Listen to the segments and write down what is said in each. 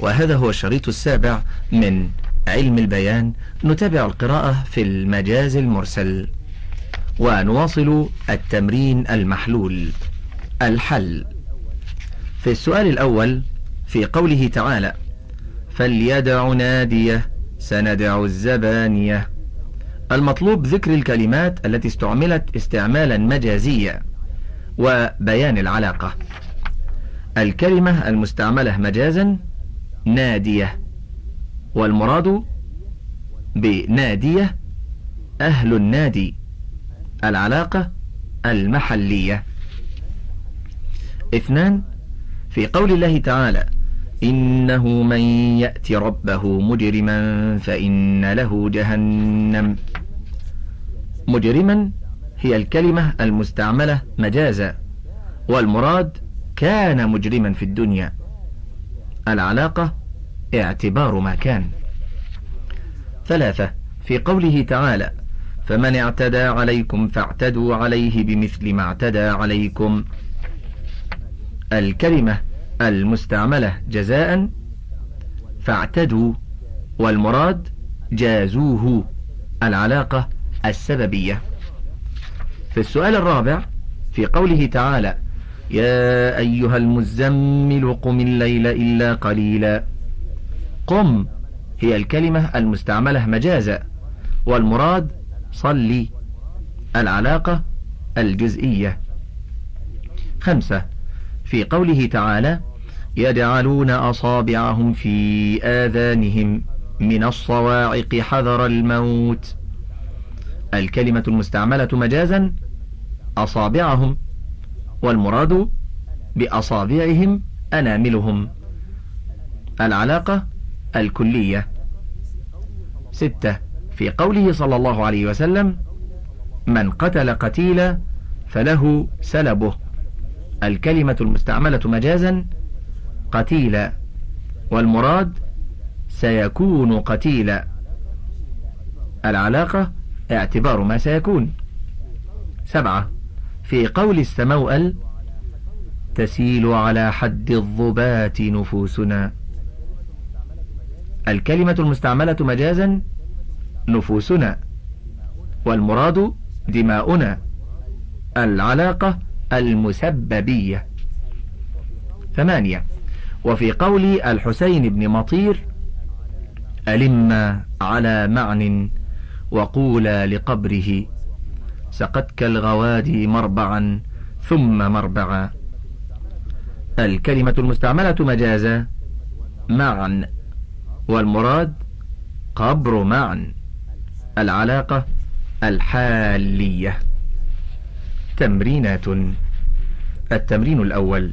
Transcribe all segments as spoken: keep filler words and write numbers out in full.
وهذا هو الشريط السابع من علم البيان. نتابع القراءة في المجاز المرسل ونواصل التمرين المحلول. الحل في السؤال الأول في قوله تعالى: فليدع ناديه سندع الزبانية. المطلوب ذكر الكلمات التي استعملت استعمالا مجازيا وبيان العلاقة. الكلمة المستعملة مجازا نادية، والمراد بنادية أهل النادي. العلاقة المحلية. اثنان في قول الله تعالى: إنه من يأتي ربه مجرما فإن له جهنم. مجرما هي الكلمة المستعملة مجازا، والمراد كان مجرما في الدنيا. العلاقة اعتبار ما كان. ثلاثة في قوله تعالى: فمن اعتدى عليكم فاعتدوا عليه بمثل ما اعتدى عليكم. الكلمة المستعملة جزاء فاعتدوا، والمراد جازوه. العلاقة السببية. في السؤال الرابع في قوله تعالى: يا أيها المزمل قم الليل إلا قليلا. قم هي الكلمة المستعملة مجازا، والمراد صلي. العلاقة الجزئية. خمسة في قوله تعالى: يجعلون أصابعهم في آذانهم من الصواعق حذر الموت. الكلمة المستعملة مجازا أصابعهم، والمراد بأصابعهم أناملهم. العلاقة الكلية. ستة في قوله صلى الله عليه وسلم: من قتل قتيلا فله سلبه. الكلمة المستعملة مجازا قتيلا، والمراد سيكون قتيلا. العلاقة اعتبار ما سيكون. سبعة في قول السموأل: تسيل على حد الضبات نفوسنا. الكلمة المستعملة مجازا نفوسنا، والمراد دماؤنا. العلاقة المسببية. ثمانية وفي قول الحسين بن مطير: ألم على معن وقولا لقبره سقتك الغوادي مربعا ثم مربعا. الكلمة المستعملة مجازا معن، والمراد قبر معن. العلاقة الحالية. تمرينات. التمرين الأول: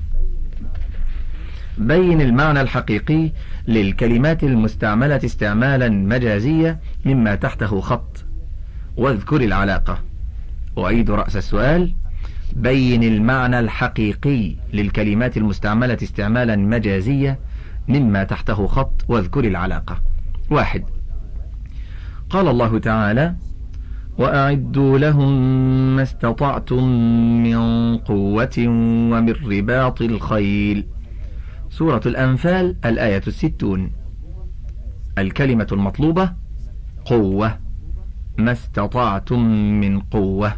بين المعنى الحقيقي للكلمات المستعملة استعمالا مجازيا مما تحته خط، واذكر العلاقة. أعيد رأس السؤال: بين المعنى الحقيقي للكلمات المستعملة استعمالا مجازيا مما تحته خط، واذكر العلاقة. واحد. قال الله تعالى: وأعدوا لهم ما استطعتم من قوة ومن رباط الخيل. سورة الأنفال الآية الستون. الكلمة المطلوبة قوة، ما استطعتم من قوة.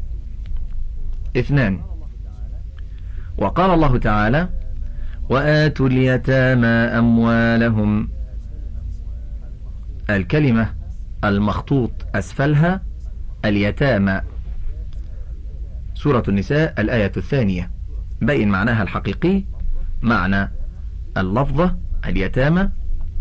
اثنان. وقال الله تعالى: وآتوا اليتامى أموالهم. الكلمة المخطوط أسفلها اليتامى. سورة النساء الآية الثانية. بين معناها الحقيقي معنى اللفظة اليتامى.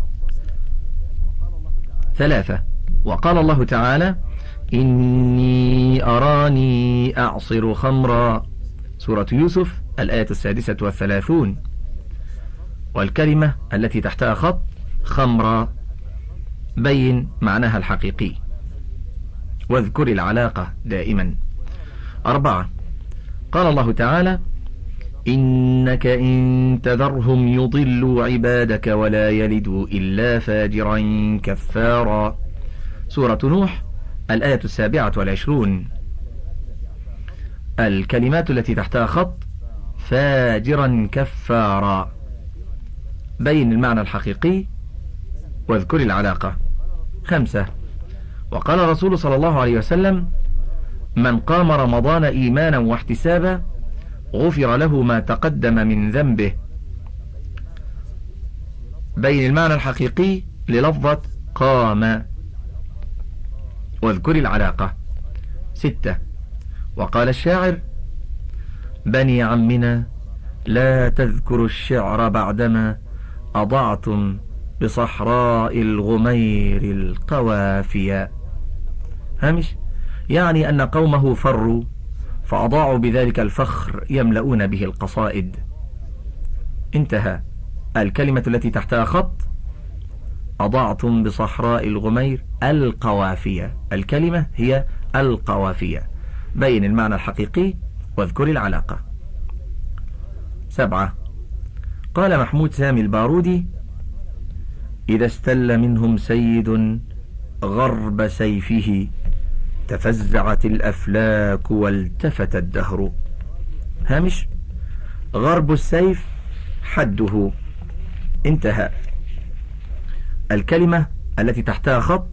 ثلاثة. وقال الله تعالى: إني أراني أعصر خمرا. سورة يوسف الآية السادسة والثلاثون. والكلمة التي تحتها خط خمرا. بين معناها الحقيقي، واذكر العلاقة دائما. أربعة. قال الله تعالى: إنك إن تذرهم يضلوا عبادك ولا يلدوا إلا فاجرا كفارا. سورة نوح الآية السابعة والعشرون. الكلمات التي تحتها خط فاجرا كفارا. بين المعنى الحقيقي واذكر العلاقة. خمسة. وقال الرسول صلى الله عليه وسلم: من قام رمضان إيمانا واحتسابا غفر له ما تقدم من ذنبه. بين المعنى الحقيقي للفظة قام واذكر العلاقة. ستة. وقال الشاعر: بني عمنا لا تذكروا الشعر بعدما أضعتم بصحراء الغمير القوافيا. هامش يعني أن قومه فروا فأضاعوا بذلك الفخر يملؤون به القصائد. انتهى. الكلمة التي تحتها خط: أضعتم بصحراء الغمير القوافية. الكلمة هي القوافية. بين المعنى الحقيقي واذكر العلاقة. سبعة. قال محمود سامي البارودي: إذا استل منهم سيد غرب سيفه تفزعت الأفلاك والتفت الدهر. هامش غرب السيف حده. انتهى. الكلمة التي تحتها خط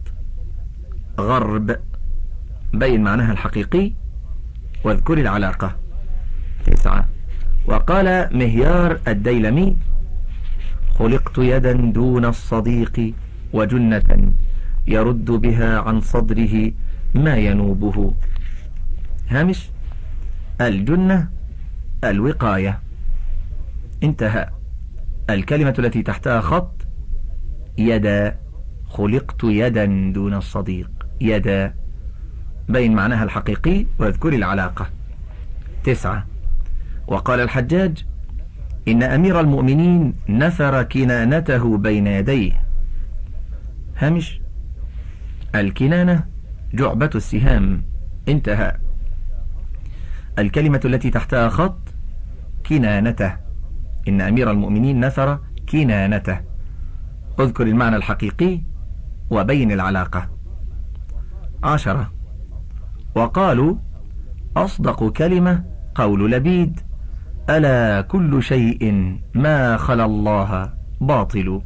غرب. بين معناها الحقيقي واذكر العلاقة. تسعة. وقال مهيار الديلمي: خلقت يدا دون الصديق وجنة يرد بها عن صدره ما ينوبه. هامش الجنة الوقاية. انتهى. الكلمة التي تحتها خط يدا. خلقت يدا دون الصديق يدا. بين معناها الحقيقي واذكر العلاقة. تسعة. وقال الحجاج: إن أمير المؤمنين نثر كنانته بين يديه. هامش الكنانة جعبة السهام. انتهى. الكلمة التي تحتها خط كنانته. إن أمير المؤمنين نثر كنانته. اذكر المعنى الحقيقي وبين العلاقة. عشرة. وقالوا: أصدق كلمة قول لبيد: ألا كل شيء ما خلا الله باطل.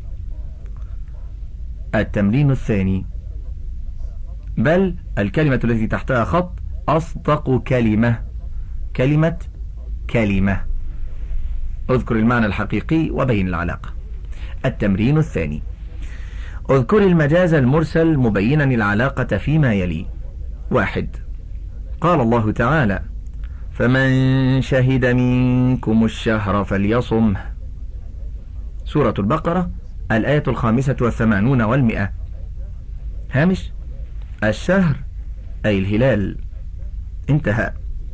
التمرين الثاني: بل الكلمة التي تحتها خط أصدق كلمة. كلمة كلمة. اذكر المعنى الحقيقي وبين العلاقة. التمرين الثاني: اذكر المجاز المرسل مبينا العلاقة فيما يلي. واحد. قال الله تعالى: فمن شهد منكم الشهر فليصمه. سورة البقرة الآية الخامسة والثمانون والمئة. هامش الشهر أي الهلال. انتهى.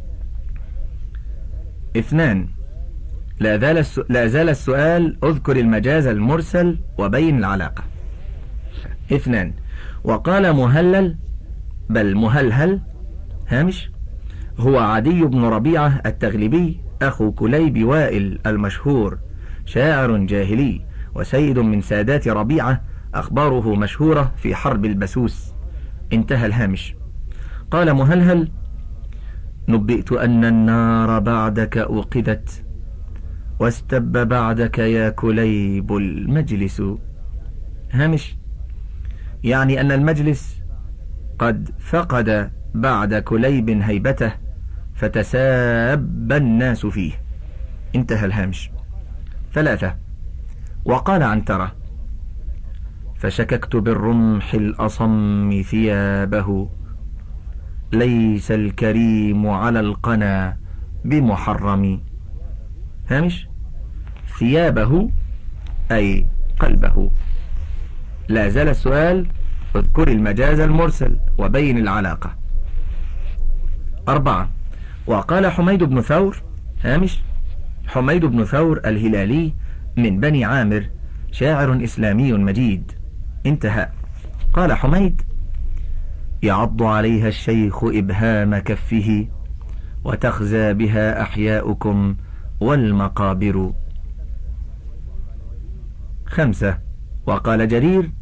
اثنان. لا زال الس... لا زال السؤال: اذكر المجاز المرسل وبين العلاقة. اثنان. وقال مهلل بل مهلهل. هامش هو عدي بن ربيعة التغلبي أخو كليب وائل المشهور، شاعر جاهلي وسيد من سادات ربيعة، أخباره مشهورة في حرب البسوس. انتهى الهامش. قال مهلهل: نبئت أن النار بعدك أوقدت واستب بعدك يا كليب المجلس. هامش يعني أن المجلس قد فقد بعد كليب هيبته فتساب الناس فيه. انتهى الهامش. ثلاثة. وقال عنترة: فشككت بالرمح الأصم ثيابه ليس الكريم على القنا بمحرم. هامش ثيابه أي قلبه. لا زال السؤال: اذكر المجاز المرسل وبين العلاقة. أربعة. وقال حميد بن ثور. هامش حميد بن ثور الهلالي من بني عامر، شاعر إسلامي مجيد. انتهى. قال حميد: يعض عليها الشيخ إبهام كفه وتخزى بها أحياؤكم والمقابر. خمسة. وقال جرير: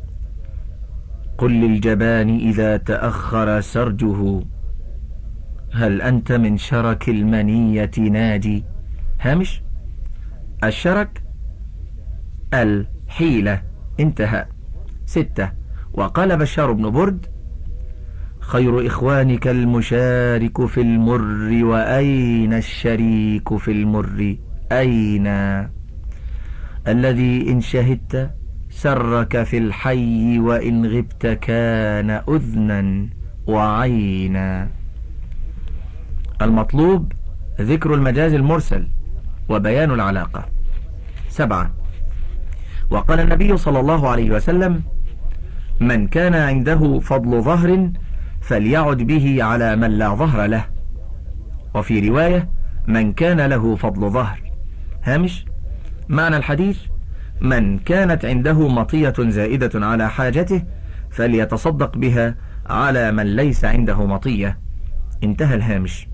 قل للجبان إذا تأخر سرجه هل أنت من شرك المنية ناجي. هامش الشرك الحيلة. انتهى. ستة. وقال بشار بن برد: خير إخوانك المشارك في المر، وأين الشريك في المر؟ أين؟ الذي إن شهدت سرك في الحي، وإن غبت كان أذنا وعينا. المطلوب ذكر المجاز المرسل وبيان العلاقة. سبعة. وقال النبي صلى الله عليه وسلم: من كان عنده فضل ظهر فليعد به على من لا ظهر له. وفي رواية: من كان له فضل ظهر. هامش: معنى الحديث: من كانت عنده مطية زائدة على حاجته فليتصدق بها على من ليس عنده مطية. انتهى الهامش.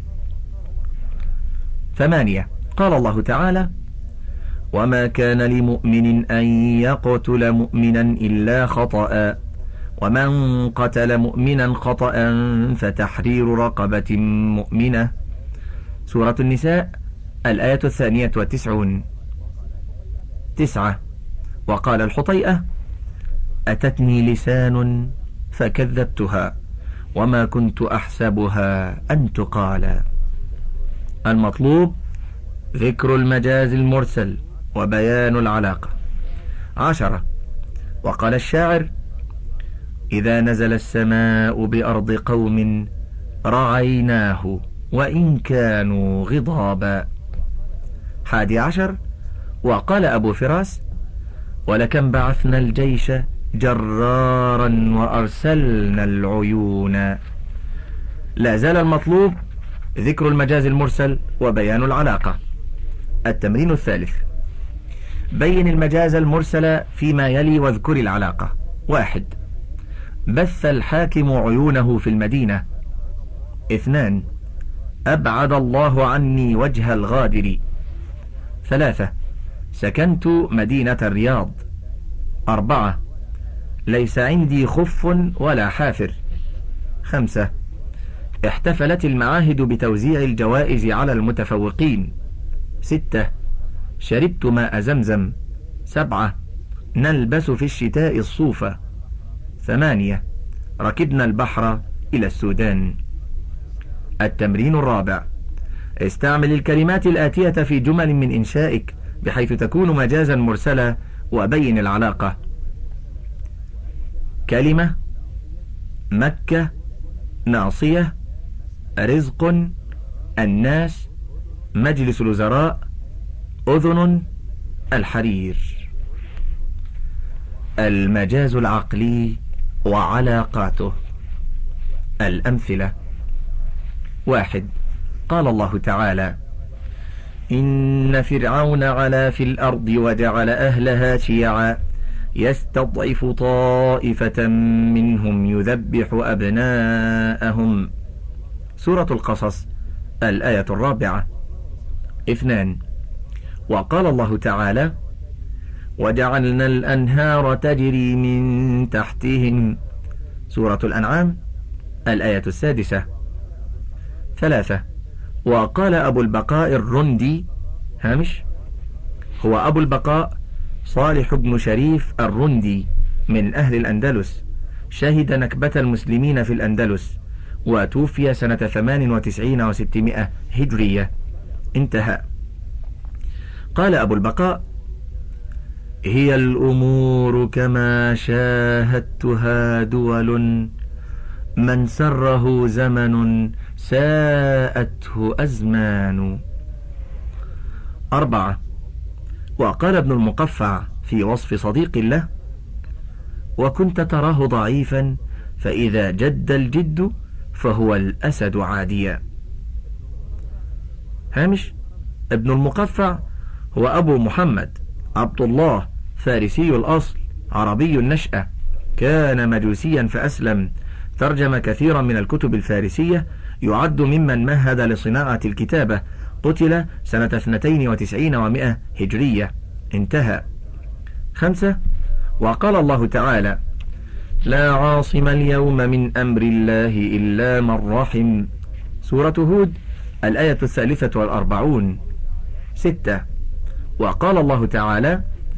ثمانية. قال الله تعالى: وما كان لمؤمن أن يقتل مؤمنا إلا خطأ، ومن قتل مؤمنا خطأ فتحرير رقبة مؤمنة. سورة النساء الآية الثانية والتسعون. تسعة. وقال الحطيئة: أتتني لسان فكذبتها وما كنت أحسبها أن تقال. المطلوب ذكر المجاز المرسل وبيان العلاقة. عشرة. وقال الشاعر: إذا نزل السماء بأرض قوم رعيناه وإن كانوا غضابا. حادي عشر. وقال أبو فراس: ولكم بعثنا الجيش جرارا وأرسلنا العيون. لا زال المطلوب ذكر المجاز المرسل وبيان العلاقة. التمرين الثالث: بين المجاز المرسل فيما يلي واذكر العلاقة. واحد. بث الحاكم عيونه في المدينة. اثنان. أبعد الله عني وجه الغادر. ثلاثة. سكنت مدينة الرياض. أربعة. ليس عندي خف ولا حافر. خمسة. احتفلت المعاهد بتوزيع الجوائز على المتفوقين. ستة. شربت ماء زمزم. سبعة. نلبس في الشتاء الصوف. ثمانية. ركبنا البحر إلى السودان. التمرين الرابع: استعمل الكلمات الآتية في جمل من إنشائك بحيث تكون مجازا مرسلا وبين العلاقة. كلمة: مكة، ناصية، رزق، الناس، مجلس الوزراء، أذن، الحرير. المجاز العقلي وعلاقاته. الأمثلة: واحد. قال الله تعالى: إن فرعون علا في الأرض وجعل أهلها شيعا يستضعف طائفة منهم يذبح أبناءهم. سورة القصص الآية الرابعة. اثنان. وقال الله تعالى: وجعلنا الأنهار تجري من تحتهم. سورة الأنعام الآية السادسة. ثلاثة. وقال أبو البقاء الرندي، هامش: هو أبو البقاء صالح بن شريف الرندي من أهل الأندلس، شهد نكبة المسلمين في الأندلس، وتوفي سنة ثمان وتسعين وستمائة هجرية. انتهى. قال أبو البقاء: هي الأمور كما شاهدتها دول، من سره زمن ساءته أزمان. أربعة. وقال ابن المقفع في وصف صديق له: وكنت تراه ضعيفا فإذا جد الجد فهو الأسد عاديا. هامش: ابن المقفع هو أبو محمد عبد الله، فارسي الأصل، عربي النشأة، كان مجوسيا فأسلم، ترجم كثيرا من الكتب الفارسية، يعد ممن مهد لصناعة الكتابة، قتل سنة اثنتين وتسعين ومائة هجرية. انتهى. خمسة. وقال الله تعالى: لا عاصم اليوم من أمر الله إلا من رحم. سورة هود الآية الثالثة والأربعون. ستة. وقال الله تعالى: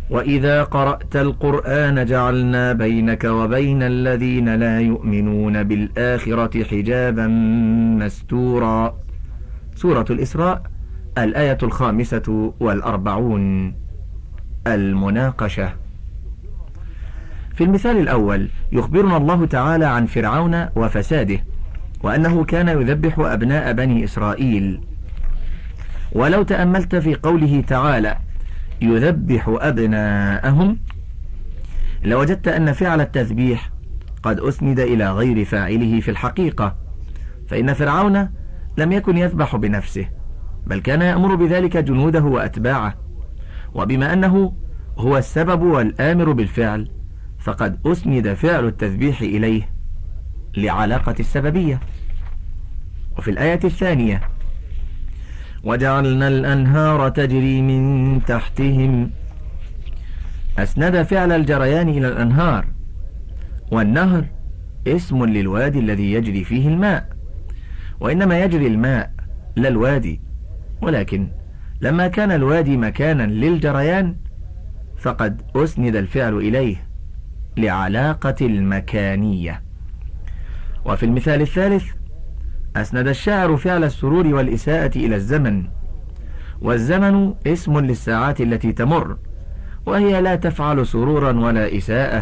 وإذا قرأت القرآن جعلنا بينك وبين الذين لا يؤمنون بالآخرة حجابا مستورا. سورة الإسراء الآية الخامسة والأربعون. المناقشة. في المثال الأول يخبرنا الله تعالى عن فرعون وفساده، وأنه كان يذبح أبناء بني إسرائيل. ولو تأملت في قوله تعالى يذبح أبناءهم لوجدت أن فعل التذبيح قد أسند إلى غير فاعله في الحقيقة، فإن فرعون لم يكن يذبح بنفسه، بل كان يأمر بذلك جنوده وأتباعه، وبما أنه هو السبب والآمر بالفعل فقد أسند فعل التذبيح إليه لعلاقة السببية. وفي الآية الثانية وجعلنا الأنهار تجري من تحتهم، أسند فعل الجريان إلى الأنهار، والنهر اسم للوادي الذي يجري فيه الماء، وإنما يجري الماء لا الوادي، ولكن لما كان الوادي مكانا للجريان فقد أسند الفعل إليه لعلاقة المكانية. وفي المثال الثالث أسند الشاعر فعل السرور والإساءة إلى الزمن، والزمن اسم للساعات التي تمر، وهي لا تفعل سرورا ولا إساءة،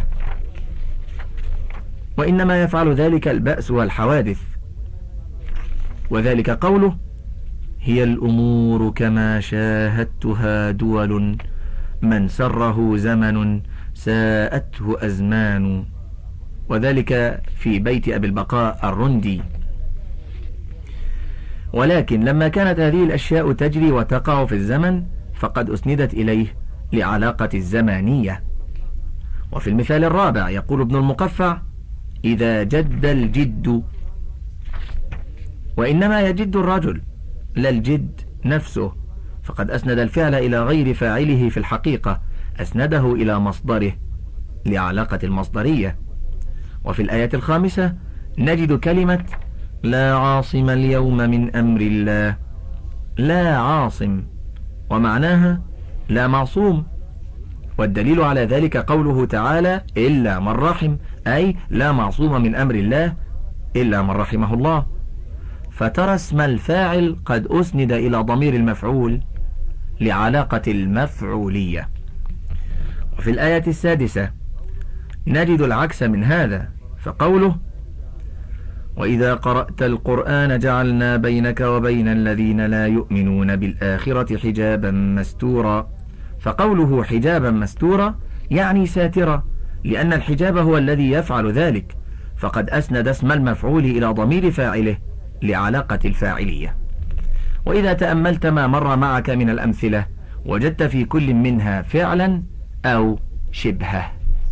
وإنما يفعل ذلك البأس والحوادث، وذلك قوله هي الأمور كما شاهدتها دول، من سره زمن ساءته أزمان، وذلك في بيت أبي البقاء الرندي. ولكن لما كانت هذه الأشياء تجري وتقع في الزمن فقد أسندت إليه لعلاقة الزمانية. وفي المثال الرابع يقول ابن المقفع إذا جد الجد، وإنما يجد الرجل لا الجد نفسه، فقد أسند الفعل إلى غير فاعله في الحقيقة، أسنده إلى مصدره لعلاقة المصدرية. وفي الآية الخامسة نجد كلمة لا عاصم اليوم من أمر الله، لا عاصم، ومعناها لا معصوم، والدليل على ذلك قوله تعالى إلا من رحم، أي لا معصوم من أمر الله إلا من رحمه الله، فترى اسم الفاعل قد أسند إلى ضمير المفعول لعلاقة المفعولية. وفي الآية السادسة نجد العكس من هذا، فقوله وإذا قرأت القرآن جعلنا بينك وبين الذين لا يؤمنون بالآخرة حجابا مستورا، فقوله حجابا مستورا يعني ساترا، لأن الحجاب هو الذي يفعل ذلك، فقد أسند اسم المفعول إلى ضمير فاعله لعلاقة الفاعلية. وإذا تأملت ما مر معك من الأمثلة وجدت في كل منها فعلا أو شبهه.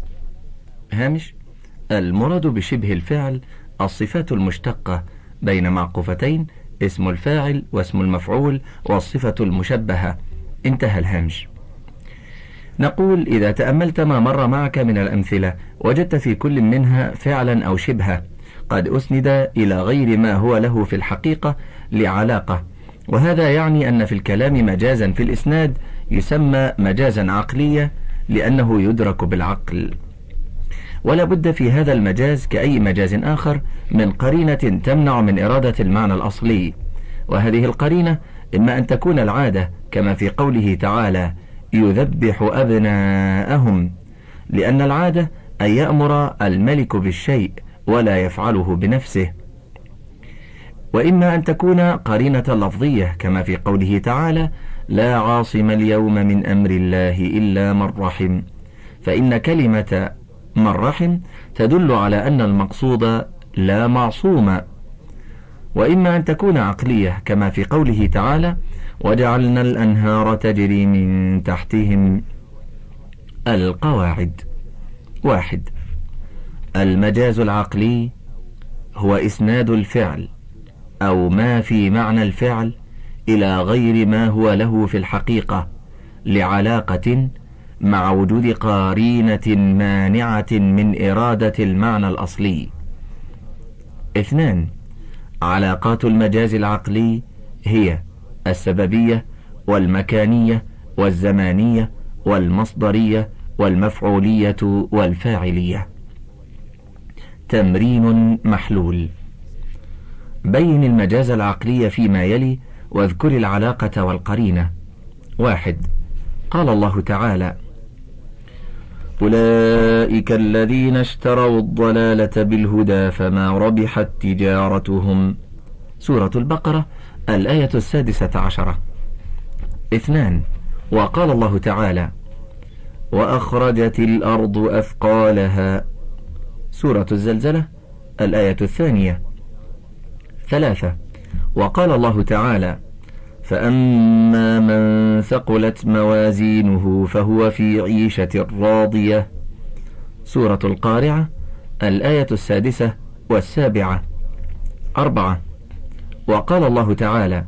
هامش: المراد بشبه الفعل الصفات المشتقة بين معقوفتين، اسم الفاعل واسم المفعول والصفة المشبهة. انتهى الهامش. نقول إذا تأملت ما مر معك من الأمثلة وجدت في كل منها فعلا أو شبهة قد أسند إلى غير ما هو له في الحقيقة لعلاقة، وهذا يعني أن في الكلام مجازا في الإسناد يسمى مجازا عقليا لأنه يدرك بالعقل، ولا بد في هذا المجاز كأي مجاز آخر من قرينة تمنع من إرادة المعنى الأصلي، وهذه القرينة إما أن تكون العادة كما في قوله تعالى يذبح أبناءهم، لأن العادة أن يأمر الملك بالشيء ولا يفعله بنفسه، وإما أن تكون قرينة لفظية كما في قوله تعالى لا عاصم اليوم من أمر الله إلا من رحم، فإن كلمة من رحم تدل على أن المقصود لا معصوم. وإما أن تكون عقلية كما في قوله تعالى وجعلنا الأنهار تجري من تحتهم. القواعد: واحد. المجاز العقلي هو إسناد الفعل أو ما في معنى الفعل إلى غير ما هو له في الحقيقة لعلاقة مع وجود قرينة مانعة من إرادة المعنى الأصلي. اثنان. علاقات المجاز العقلي هي السببية والمكانية والزمانية والمصدرية والمفعولية والفاعلية. تمرين محلول. بين المجاز العقلي فيما يلي واذكر العلاقة والقرينة. واحد. قال الله تعالى: أولئك الذين اشتروا الضلالة بالهدى فما ربحت تجارتهم. سورة البقرة الآية السادسة عشرة. اثنان. وقال الله تعالى: وأخرجت الأرض أثقالها. سورة الزلزلة الآية الثانية. ثلاثة. وقال الله تعالى: فأما من ثقلت موازينه فهو في عيشة راضية. سورة القارعة الآية السادسة والسابعة. أربعة. وقال الله تعالى: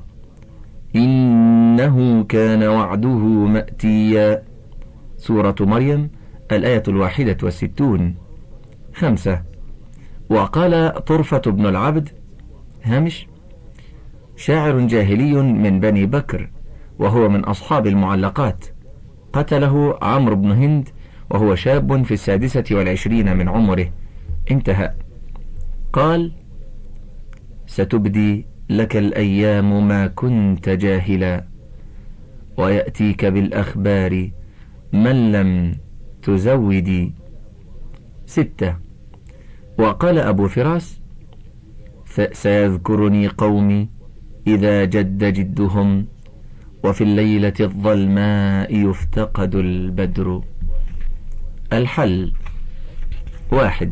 إنه كان وعده مأتيا. سورة مريم الآية الواحدة والستون. خمسة. وقال طرفة بن العبد هامش: شاعر جاهلي من بني بكر، وهو من أصحاب المعلقات، قتله عمرو بن هند وهو شاب في السادسة والعشرين من عمره. انتهى. قال: ستبدي لك الأيام ما كنت جاهلا، ويأتيك بالأخبار من لم تزودي. ستة. وقال أبو فراس: سيذكرني قومي إذا جد جدهم، وفي الليلة الظلماء يفتقد البدر. الحل. واحد.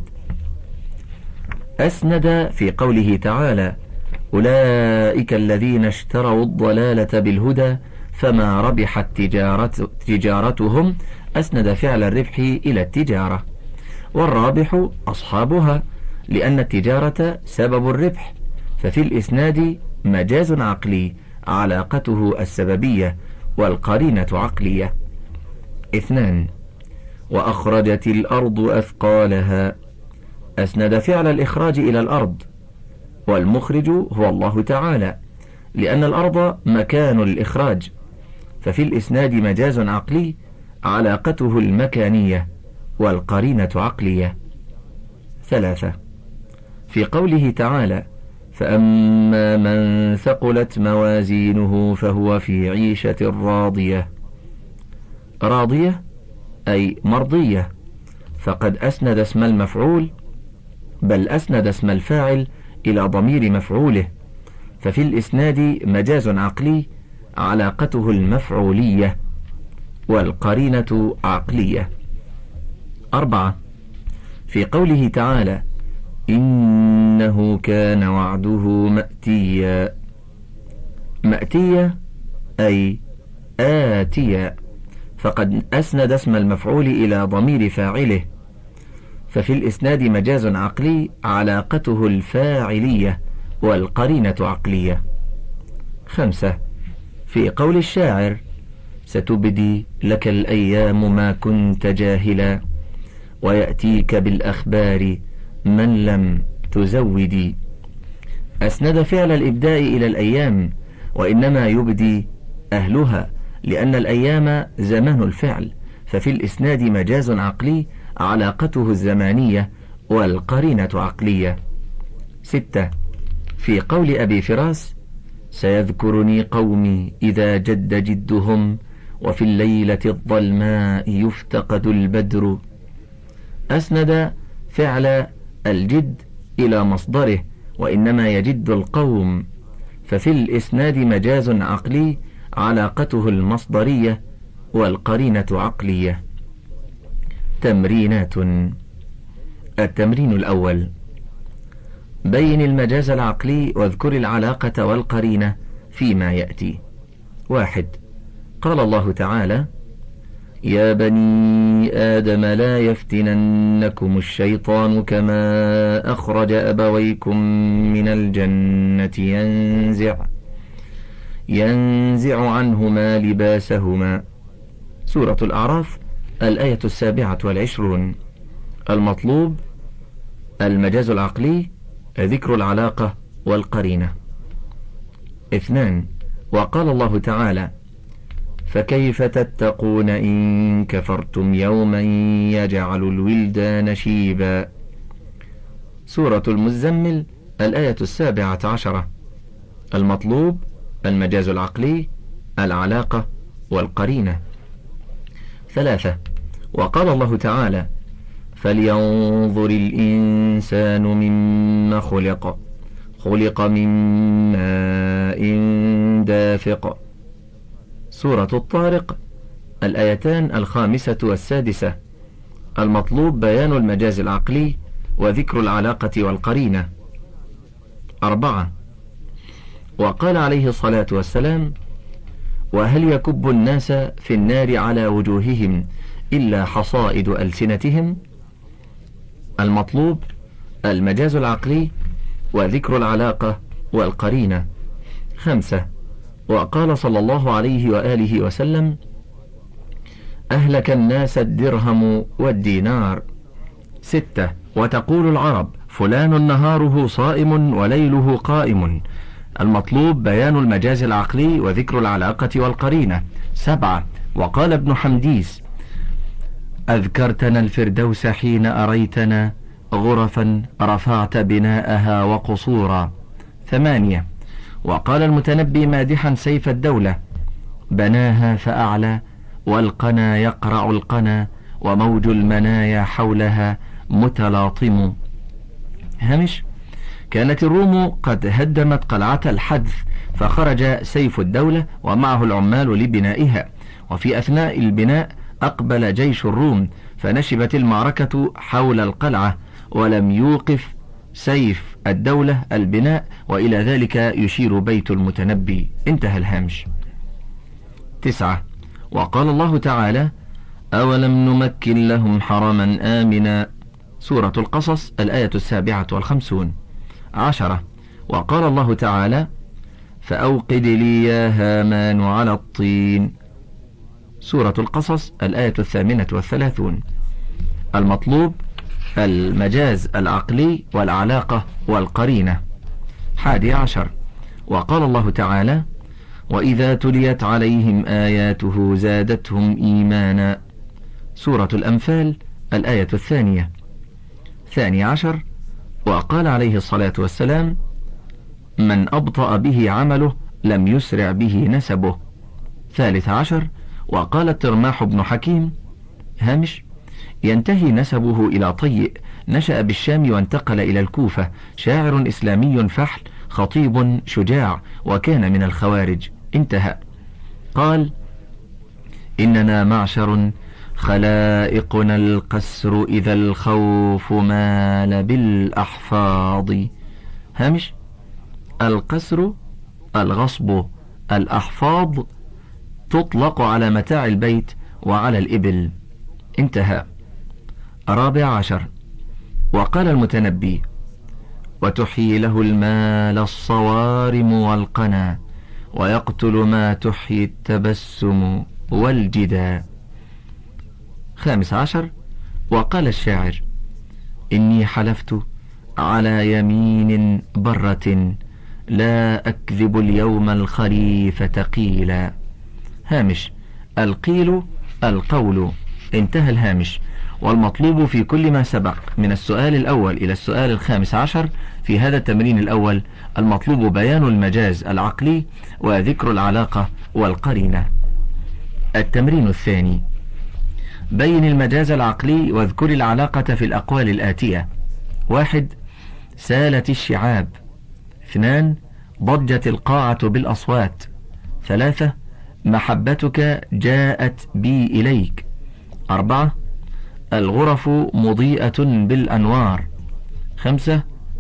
أسند في قوله تعالى: أولئك الذين اشتروا الضلالة بالهدى فما ربحت تجارت تجارتهم، أسند فعل الربح إلى التجارة، والرابح أصحابها، لأن التجارة سبب الربح، ففي الإسناد مجاز عقلي علاقته السببية والقرينة عقلية. اثنان. وأخرجت الأرض أثقالها، أسند فعل الإخراج إلى الأرض، والمخرج هو الله تعالى، لأن الأرض مكان الإخراج، ففي الإسناد مجاز عقلي علاقته المكانية والقرينة عقلية. ثلاثة. في قوله تعالى: فأما من ثقلت موازينه فهو في عيشة راضية. راضية أي مرضية، فقد أسند اسم المفعول، بل أسند اسم الفاعل إلى ضمير مفعوله، ففي الإسناد مجاز عقلي علاقته المفعولية والقرينة عقلية. أربعة. في قوله تعالى: إنه كان وعده مأتيا. مأتيا أي آتيا، فقد أسند اسم المفعول إلى ضمير فاعله، ففي الإسناد مجاز عقلي علاقته الفاعلية والقرينة عقلية. خمسة. في قول الشاعر: ستبدي لك الأيام ما كنت جاهلا، ويأتيك بالأخبار من لم تزودي، أسند فعل الإبداء إلى الأيام، وإنما يبدي أهلها، لأن الأيام زمان الفعل، ففي الإسناد مجاز عقلي علاقته الزمانية والقرينة عقلية. ستة. في قول أبي فراس: سيذكرني قومي إذا جد جدهم، وفي الليلة الظلماء يفتقد البدر، أسند فعل الجد إلى مصدره، وإنما يجد القوم، ففي الإسناد مجاز عقلي علاقته المصدرية والقرينة عقلية. تمرينات. التمرين الأول: بين المجاز العقلي واذكر العلاقة والقرينة فيما يأتي. واحد. قال الله تعالى: يا بني آدم لا يفتننكم الشيطان كما أخرج أبويكم من الجنة ينزع ينزع عنهما لباسهما. سورة الأعراف الآية السابعة والعشرون. المطلوب المجاز العقلي ذكر العلاقة والقرينة. اثنان. وقال الله تعالى: فكيف تتقون إن كفرتم يوما يجعل الولدان شيبا. سورة المزمل الآية السابعة عشرة. المطلوب المجاز العقلي، العلاقة والقرينة. ثلاثة. وقال الله تعالى: فلينظر الإنسان مما خلق خلق من ماء دافق. سورة الطارق الآيتان الخامسة والسادسة. المطلوب بيان المجاز العقلي وذكر العلاقة والقرينة. أربعة. وقال عليه الصلاة والسلام: وهل يكب الناس في النار على وجوههم إلا حصائد ألسنتهم. المطلوب المجاز العقلي وذكر العلاقة والقرينة. خمسة. وقال صلى الله عليه وآله وسلم: أهلك الناس الدرهم والدينار. ستة. وتقول العرب: فلان نهاره صائم وليله قائم. المطلوب بيان المجاز العقلي وذكر العلاقة والقرينة. سبعة. وقال ابن حمديس: أذكرتنا الفردوس حين أريتنا غرفا رفعت بناءها وقصورا. ثمانية. وقال المتنبي مادحا سيف الدولة: بناها فأعلى والقنا يقرع القنا وموج المنايا حولها متلاطم. هامش: كانت الروم قد هدمت قلعة الحدث، فخرج سيف الدولة ومعه العمال لبنائها، وفي أثناء البناء أقبل جيش الروم فنشبت المعركة حول القلعة، ولم يوقف سيف الدولة البناء، وإلى ذلك يشير بيت المتنبي. انتهى الهامش. تسعة. وقال الله تعالى: أولم نمكن لهم حرما آمنا. سورة القصص الآية السابعة والخمسون. عشرة. وقال الله تعالى: فأوقد لي يا هامان على الطين. سورة القصص الآية الثامنة والثلاثون. المطلوب المجاز العقلي والعلاقة والقرينة. حادي عشر. وقال الله تعالى: وإذا تليت عليهم آياته زادتهم إيمانا. سورة الأنفال الآية الثانية. ثاني عشر. وقال عليه الصلاة والسلام: من أبطأ به عمله لم يسرع به نسبه. ثالث عشر. وقال الترماح بن حكيم: هامش: ينتهي نسبه إلى طيء، نشأ بالشام وانتقل إلى الكوفة، شاعر إسلامي فحل، خطيب شجاع، وكان من الخوارج. انتهى. قال: إننا معشر خلائقنا القسر إذا الخوف مال بالأحفاظ. هامش: القسر الغصب، الأحفاظ تطلق على متاع البيت وعلى الإبل. انتهى. رابع عشر. وقال المتنبي: وتحيي له المال الصوارم والقنا ويقتل ما تحيي التبسم والجدا. خامس عشر. وقال الشاعر: إني حلفت على يمين برة لا أكذب اليوم الخليفة قيلا. هامش: القيل القول. انتهى الهامش. والمطلوب في كل ما سبق من السؤال الأول إلى السؤال الخامس عشر في هذا التمرين الأول المطلوب بيان المجاز العقلي وذكر العلاقة والقرينة. التمرين الثاني: بين المجاز العقلي واذكر العلاقة في الأقوال الآتية. واحد: سالت الشعاب. اثنان: ضجت القاعة بالأصوات. ثلاثة: محبتك جاءت بي إليك. أربعة: الغرف مضيئة بالأنوار. خمسة: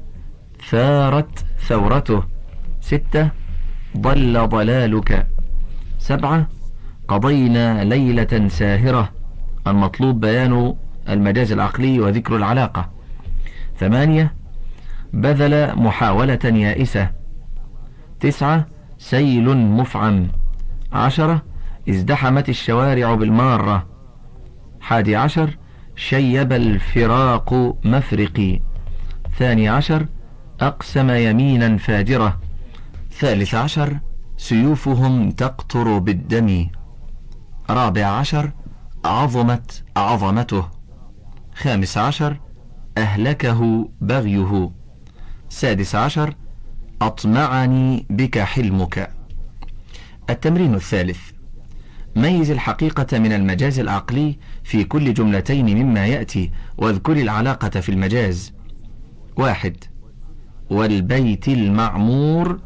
ثارت ثورته. ستة: ضل ضلالك. سبعة: قضينا ليلة ساهرة. المطلوب بيان المجاز العقلي وذكر العلاقة. ثمانية: بذل محاولة يائسة. تسعة: سيل مفعم. عشرة: ازدحمت الشوارع بالمارة. حادي عشر: شيب الفراق مفرقي. ثاني عشر: أقسم يمينا فاجرة. ثالث عشر: سيوفهم تقطر بالدم. رابع عشر عظمت عظمته. خامس عشر أهلكه بغيه. سادس عشر أطمعني بك حلمك. التمرين الثالث: ميز الحقيقة من المجاز العقلي في كل جملتين مما يأتي، واذكر العلاقة في المجاز. واحد: والبيت المعمور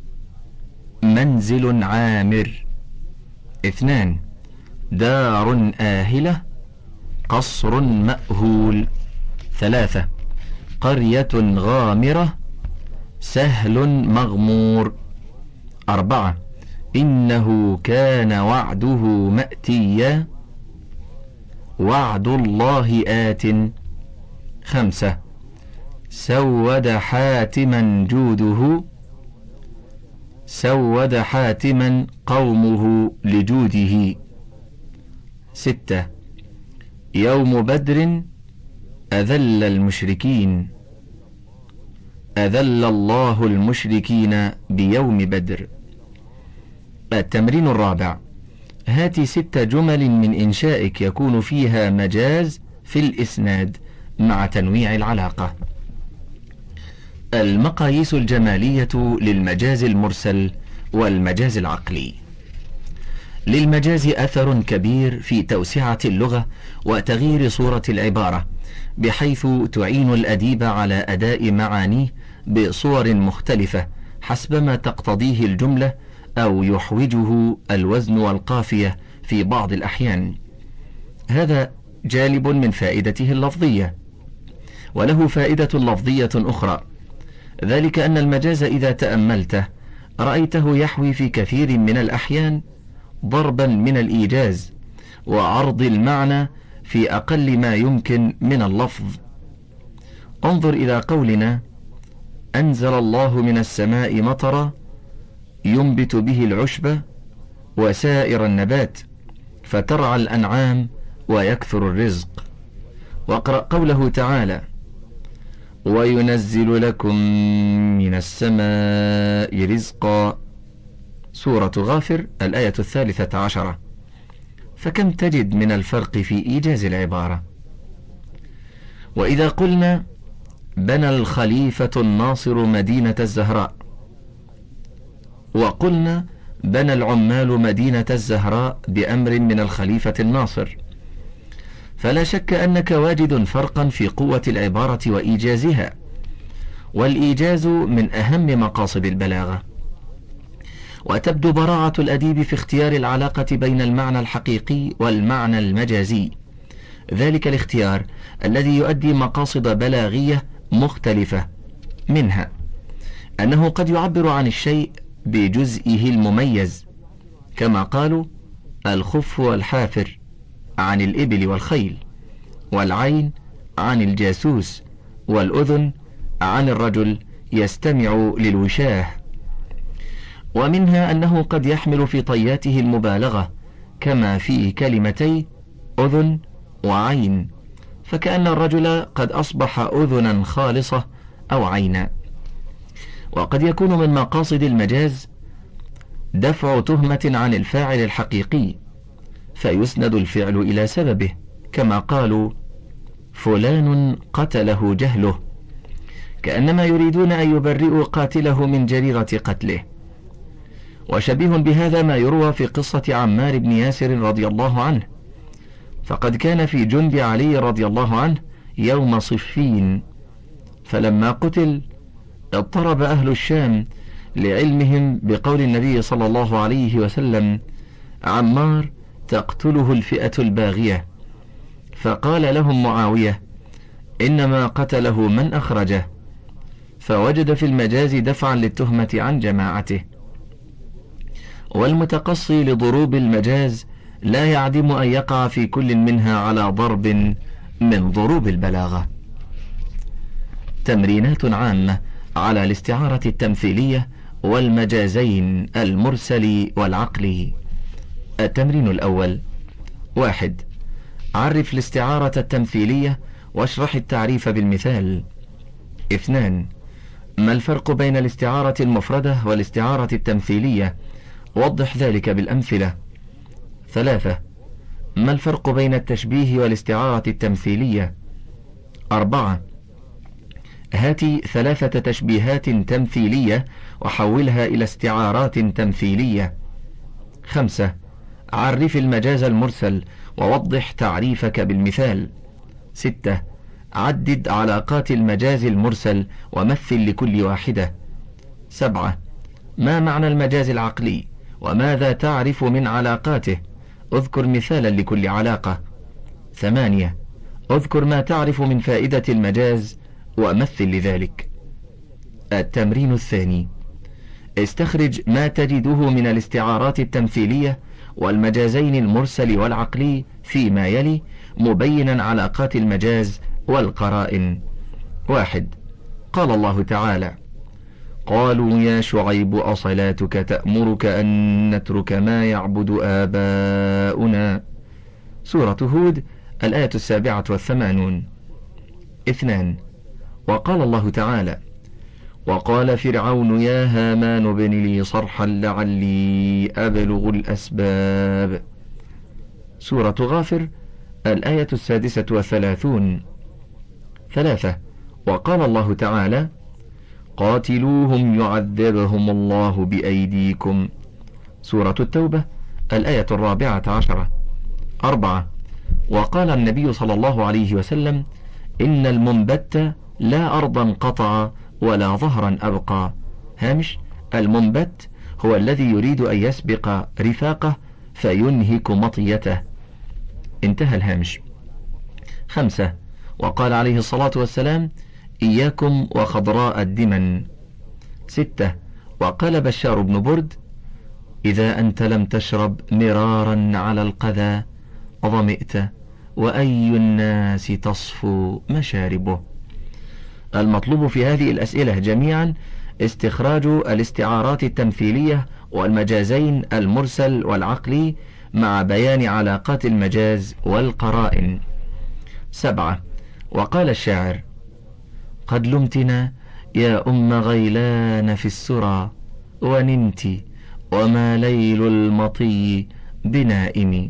منزل عامر. اثنان: دار آهلة قصر مأهول. ثلاثة: قرية غامرة سهل مغمور. أربعة: إنه كان وعده مأتيا وعد الله آت. خمسة: سود حاتما جوده سود حاتما قومه لجوده. ستة: يوم بدر أذل المشركين أذل الله المشركين بيوم بدر. التمرين الرابع: هات ست جمل من إنشائك يكون فيها مجاز في الإسناد مع تنويع العلاقة. المقاييس الجمالية للمجاز المرسل والمجاز العقلي. للمجاز أثر كبير في توسعة اللغة وتغيير صورة العبارة، بحيث تعين الأديب على أداء معانيه بصور مختلفة حسب ما تقتضيه الجملة، أو يحوجه الوزن والقافية في بعض الأحيان. هذا جالب من فائدته اللفظية. وله فائدة لفظية أخرى، ذلك أن المجاز إذا تأملته رأيته يحوي في كثير من الأحيان ضربا من الإيجاز وعرض المعنى في أقل ما يمكن من اللفظ. انظر إلى قولنا: أنزل الله من السماء مطرا ينبت به العشب وسائر النبات فترعى الأنعام ويكثر الرزق. واقرأ قوله تعالى: وينزل لكم من السماء رزقا. سورة غافر الآية الثالثة عشرة. فكم تجد من الفرق في إيجاز العبارة. وإذا قلنا: بنى الخليفة الناصر مدينة الزهراء، وقلنا: بنى العمال مدينة الزهراء بأمر من الخليفة الناصر، فلا شك أنك واجد فرقا في قوة العبارة وإيجازها. والإيجاز من أهم مقاصد البلاغة، وتبدو براعة الأديب في اختيار العلاقة بين المعنى الحقيقي والمعنى المجازي، ذلك الاختيار الذي يؤدي مقاصد بلاغية مختلفة، منها أنه قد يعبر عن الشيء بجزئه المميز، كما قالوا: الخف والحافر عن الإبل والخيل، والعين عن الجاسوس، والأذن عن الرجل يستمع للوشاه. ومنها أنه قد يحمل في طياته المبالغة، كما في كلمتي أذن وعين، فكأن الرجل قد أصبح أذنا خالصة أو عينا. وقد يكون من مقاصد المجاز دفع تهمة عن الفاعل الحقيقي، فيسند الفعل إلى سببه، كما قالوا: فلان قتله جهله، كأنما يريدون أن يبرئوا قاتله من جريرة قتله. وشبيه بهذا ما يروى في قصة عمار بن ياسر رضي الله عنه، فقد كان في جند علي رضي الله عنه يوم صفين، فلما قتل اضطرب أهل الشام لعلمهم بقول النبي صلى الله عليه وسلم: عمار تقتله الفئة الباغية، فقال لهم معاوية: إنما قتله من أخرجه، فوجد في المجاز دفعا للتهمة عن جماعته. والمتقصي لضروب المجاز لا يعدم أن يقع في كل منها على ضرب من ضروب البلاغة. تمرينات عامة على الاستعارة التمثيلية والمجازين المرسل والعقلي. التمرين الأول: واحد. عرف الاستعارة التمثيلية واشرح التعريف بالمثال. اثنان. ما الفرق بين الاستعارة المفردة والاستعارة التمثيلية؟ وضح ذلك بالأمثلة. ثلاثة. ما الفرق بين التشبيه والاستعارة التمثيلية؟ أربعة. هاتي ثلاثة تشبيهات تمثيلية وحولها إلى استعارات تمثيلية. خمسة. عرف المجاز المرسل ووضح تعريفك بالمثال. ستة. عدد علاقات المجاز المرسل ومثل لكل واحدة. سبعة. ما معنى المجاز العقلي وماذا تعرف من علاقاته؟ اذكر مثالا لكل علاقة. ثمانية. اذكر ما تعرف من فائدة المجاز ومثل لذلك. التمرين الثاني. استخرج ما تجده من الاستعارات التمثيلية والمجازين المرسل والعقلي فيما يلي مبينا علاقات المجاز والقرائن. واحد. قال الله تعالى: قالوا يا شعيب أصلاتك تأمرك أن نترك ما يعبد آباؤنا. سورة هود الآية السابعة والثمانون. اثنان. وقال الله تعالى: وقال فرعون يا هامان ابن لي صرحا لعلي أبلغ الأسباب. سورة غافر الآية السادسة والثلاثون. ثلاثة. وقال الله تعالى: قاتلوهم يعذبهم الله بأيديكم. سورة التوبة الآية الرابعة عشرة. أربعة. وقال النبي صلى الله عليه وسلم: إن المنبت لا أرضا قطع ولا ظهرا أبقى. هامش: المنبت هو الذي يريد أن يسبق رفاقه فينهك مطيته. انتهى الهامش. خمسة. وقال عليه الصلاة والسلام: إياكم وخضراء الدمن. ستة. وقال بشار بن برد: إذا أنت لم تشرب مرارا على القذى ظمئت وأي الناس تصفو مشاربه. المطلوب في هذه الأسئلة جميعا استخراج الاستعارات التمثيلية والمجازين المرسل والعقلي مع بيان علاقات المجاز والقرائن. سبعة. وقال الشاعر: قد لمتنا يا أم غيلان في السرى ونمت وما ليل المطي بنائم.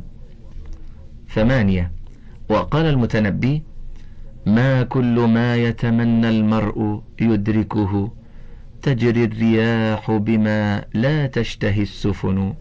ثمانية. وقال المتنبي: ما كل ما يتمنى المرء يدركه تجري الرياح بما لا تشتهي السفن.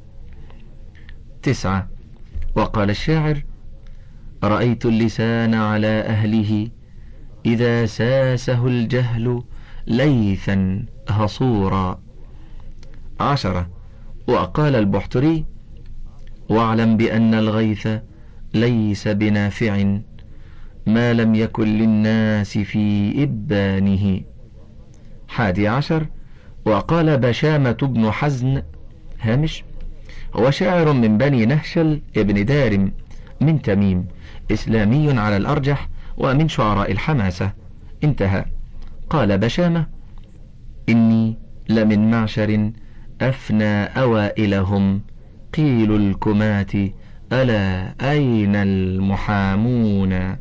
تسعة. وقال الشاعر: رأيت اللسان على أهله إذا ساسه الجهل ليثا هصورا. عشرة. وقال البحتري: واعلم بأن الغيث ليس بنافع ما لم يكن للناس في إبانه. حادي عشر. وقال بشامة بن حزن هامش: هو شاعر من بني نهشل ابن دارم من تميم، إسلامي على الأرجح ومن شعراء الحماسة. انتهى. قال بشامة: إني لمن معشر أفنى أوائلهم قيل الكمات ألا أين المحامون.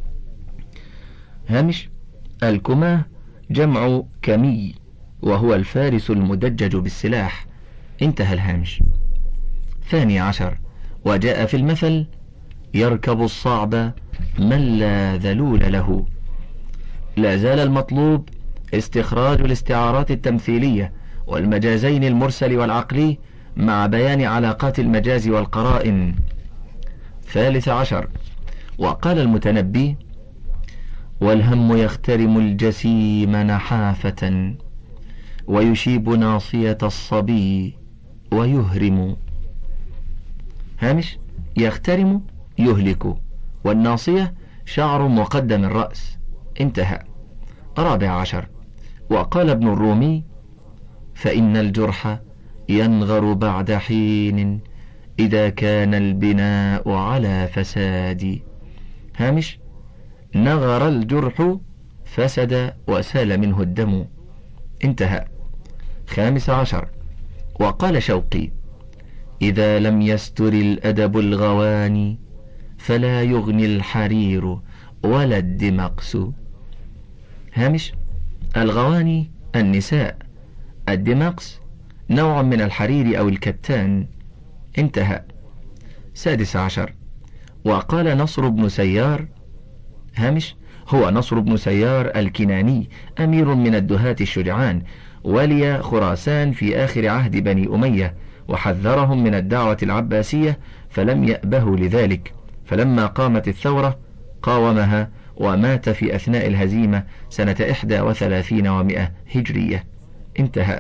هامش: الكماه جمع كمي وهو الفارس المدجج بالسلاح. انتهى الهامش. ثاني عشر. وجاء في المثل: يركب الصعب من لا ذلول له. لا زال المطلوب استخراج الاستعارات التمثيلية والمجازين المرسل والعقلي مع بيان علاقات المجاز والقرائن. ثالث عشر. وقال المتنبي: والهم يخترم الجسيم نحافة ويشيب ناصية الصبي ويهرم. هامش: يخترم يهلك، والناصية شعر مقدم الرأس. انتهى. رابع عشر. وقال ابن الرومي: فإن الجرح ينغر بعد حين إذا كان البناء على فساد. هامش: نغر الجرح فسد وسال منه الدم. انتهى. خامس عشر. وقال شوقي: إذا لم يستر الأدب الغواني فلا يغني الحرير ولا الدمقس. هامش: الغواني النساء، الدمقس نوع من الحرير أو الكتان. انتهى. سادس عشر. وقال نصر بن سيار هامش: هو نصر بن سيار الكناني أمير من الدهاة الشجعان، ولي خراسان في آخر عهد بني أمية، وحذرهم من الدعوة العباسية فلم يأبهوا لذلك، فلما قامت الثورة قاومها ومات في أثناء الهزيمة سنة إحدى وثلاثين ومئة هجرية. انتهى.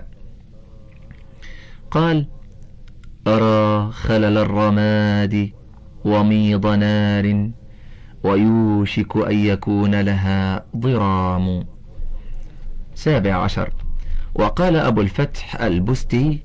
قال: أرى خلل الرماد وميض نار ويوشك أن يكون لها ضرام. سابع عشر. وقال أبو الفتح البستي: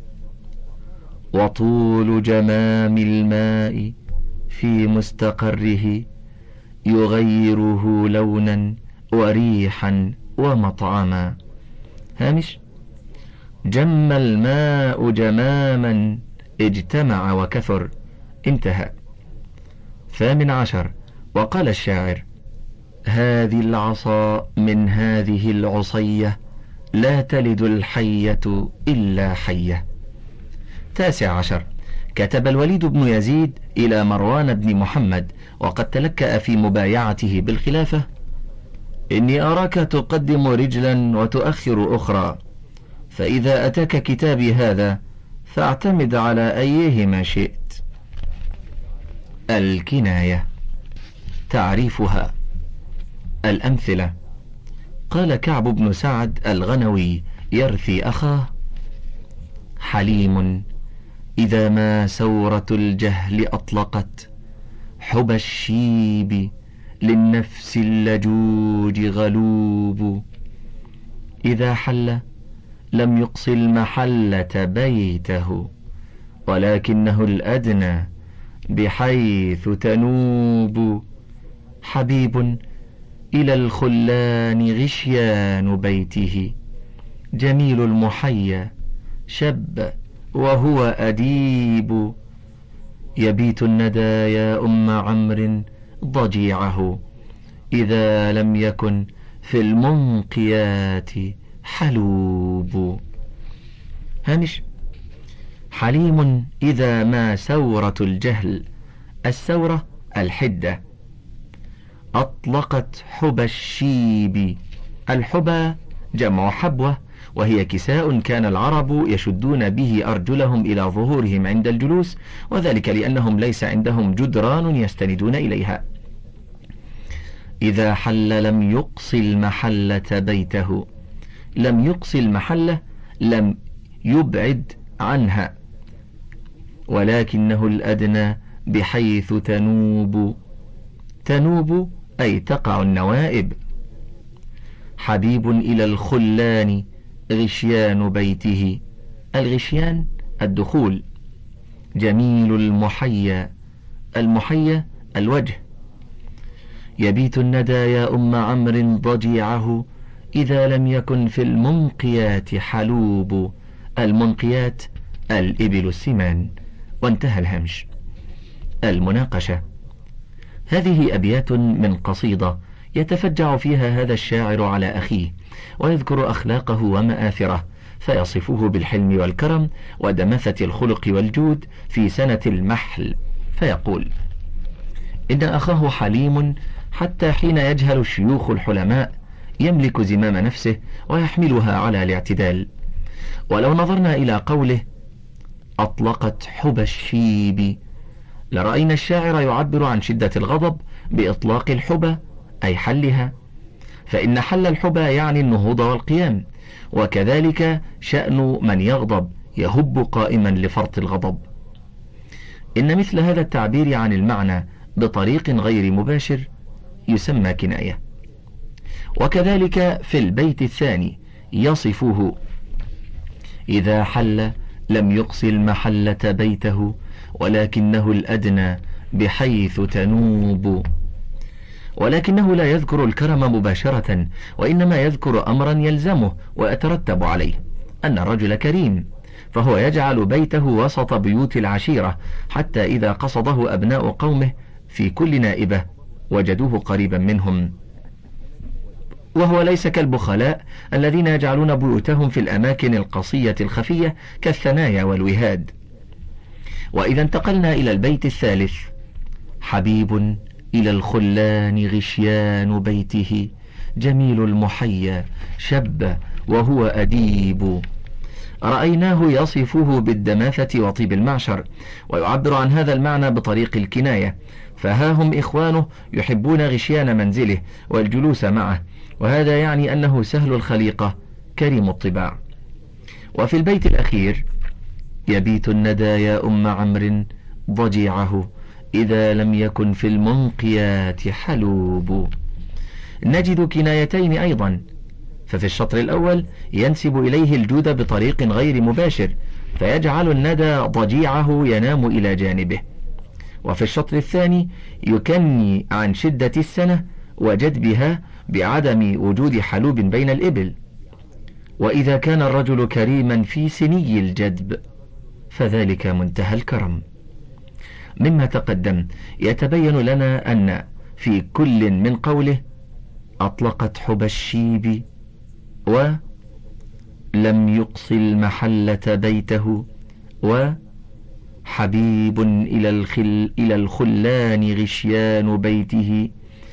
وطول جمام الماء في مستقره يغيره لونا وريحا ومطعما. هامش: جم الماء جماما اجتمع وكثر. انتهى. ثامن عشر. وقال الشاعر: هذه العصا من هذه العصية لا تلد الحية إلا حية. تاسع عشر. كتب الوليد بن يزيد إلى مروان بن محمد وقد تلكأ في مبايعته بالخلافة: إني أراك تقدم رجلا وتؤخر أخرى، فإذا أتاك كتابي هذا فاعتمد على أيهما شئت. الكناية. تعريفها. الأمثلة: قال كعب بن سعد الغنوي يرثي أخاه: حليم إذا ما سورة الجهل أطلقت حب الشيب للنفس اللجوج غلوب، إذا حل لم يقص المحلة بيته ولكنه الأدنى بحيث تنوب، حبيب إلى الخلان غشيان بيته جميل المحيا شب وهو أديب، يبيت الندى يا أم عمرو ضجيعه إذا لم يكن في المنقيات حلوب. هامش: حليم إذا ما سورة الجهل، السورة الحدة، أطلقت حب الشيب. الحبى جمع حبوة، وهي كساء كان العرب يشدون به أرجلهم إلى ظهورهم عند الجلوس، وذلك لأنهم ليس عندهم جدران يستندون إليها. إذا حل لم يقص المحلة بيته، لم يقص المحلة لم يبعد عنها، ولكنه الأدنى بحيث تنوب، تنوب أي تقع النوائب. حبيب إلى الخلان غشيان بيته، الغشيان الدخول. جميل المحيا، المحيا الوجه. يبيت الندى يا أم عمرو ضجيعه إذا لم يكن في المنقيات حلوب، المنقيات الإبل السمان. وانتهى الهمش. المناقشة. هذه أبيات من قصيدة يتفجع فيها هذا الشاعر على أخيه ويذكر أخلاقه ومآثره، فيصفه بالحلم والكرم ودمثة الخلق والجود في سنة المحل، فيقول: إن أخاه حليم حتى حين يجهل الشيوخ الحلماء يملك زمام نفسه ويحملها على الاعتدال. ولو نظرنا إلى قوله أطلقت حب الشيب لرأينا الشاعر يعبر عن شدة الغضب بإطلاق الحبى أي حلها، فإن حل الحبى يعني النهوض والقيام، وكذلك شأن من يغضب يهب قائما لفرط الغضب. إن مثل هذا التعبير عن المعنى بطريق غير مباشر يسمى كناية. وكذلك في البيت الثاني يصفه: إذا حل لم يقص المحلة بيته ولكنه الأدنى بحيث تنوب، ولكنه لا يذكر الكرم مباشرة، وإنما يذكر أمرا يلزمه ويترتب عليه، أن الرجل كريم، فهو يجعل بيته وسط بيوت العشيرة حتى إذا قصده أبناء قومه في كل نائبة وجدوه قريبا منهم، وهو ليس كالبخلاء الذين يجعلون بيوتهم في الأماكن القصية الخفية كالثنايا والوهاد. وإذا انتقلنا إلى البيت الثالث حبيب إلى الخلان غشيان بيته، جميل المحيا شب وهو أديب. رأيناه يصفه بالدماثة وطيب المعشر، ويعبر عن هذا المعنى بطريق الكناية، فها هم إخوانه يحبون غشيان منزله والجلوس معه، وهذا يعني أنه سهل الخليقة كريم الطباع. وفي البيت الأخير: يبيت الندى يا أم عمرو ضجيعه، إذا لم يكن في المنقيات حلوب. نجد كنايتين أيضا، ففي الشطر الأول ينسب إليه الجود بطريق غير مباشر، فيجعل الندى ضجيعه ينام إلى جانبه، وفي الشطر الثاني يكني عن شدة السنة وجدبها بعدم وجود حلوب بين الإبل. وإذا كان الرجل كريما في سني الجدب فذلك منتهى الكرم. مما تقدم يتبين لنا أن في كل من قوله أطلقت حب الشيب ولم يقص المحلة بيته وحبيب إلى الخل إلى الخلان غشيان بيته